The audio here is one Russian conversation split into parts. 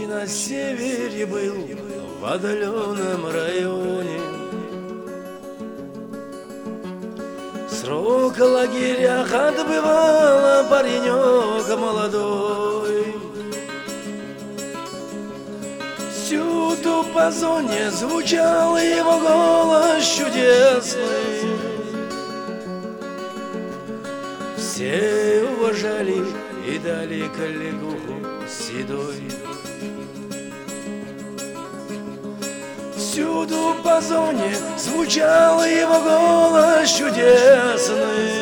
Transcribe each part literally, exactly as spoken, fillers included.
на севере был, в отдаленном районе. Срок в лагерях отбывала паренек молодой. Всюду по зоне звучал его голос чудесный. Все уважали и дали коллегуху седой. Всюду по зоне звучал его голос чудесный.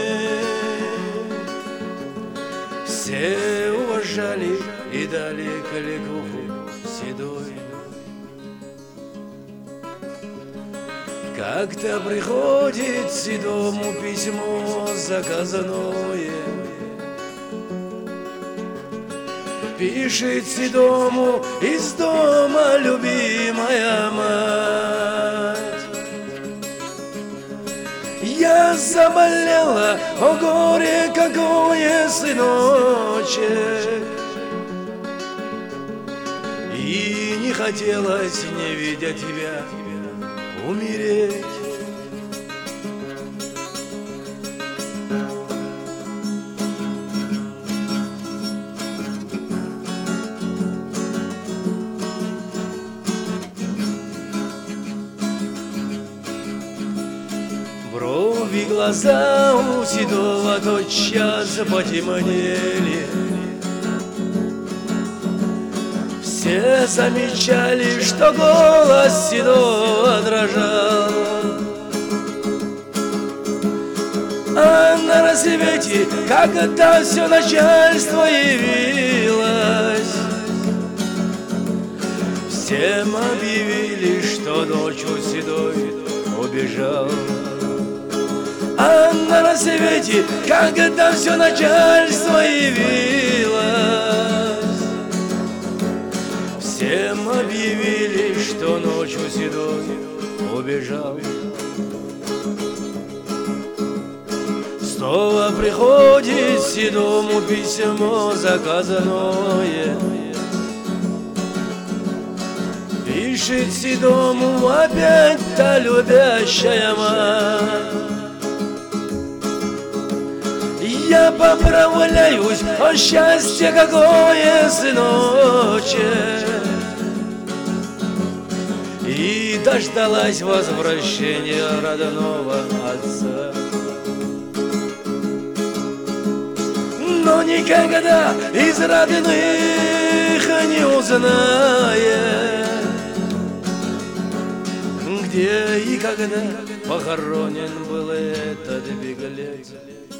Все уважали и дали коллегуху седой. Как-то приходит седому письмо заказанное. Пишет седому из дома любимая мать: я заболела, о горе какое, сыночек, и не хотелось, не видя тебя, умереть. Брови, глаза у седого тотчас потемнели. Все замечали, что голос седого дрожал. А на рассвете, когда все начальство явилось, всем объявили, что ночью седой убежал. А на рассвете, когда все начальство явилось, всем объявили, что ночью седой убежал. Снова приходит седому письмо заказанное. Пишет седому опять та любящая мать: я поправляюсь, о счастье какое, сыночек, и дождалась возвращения родного отца. Но никогда из родных не узнает, где и когда похоронен был этот беглец.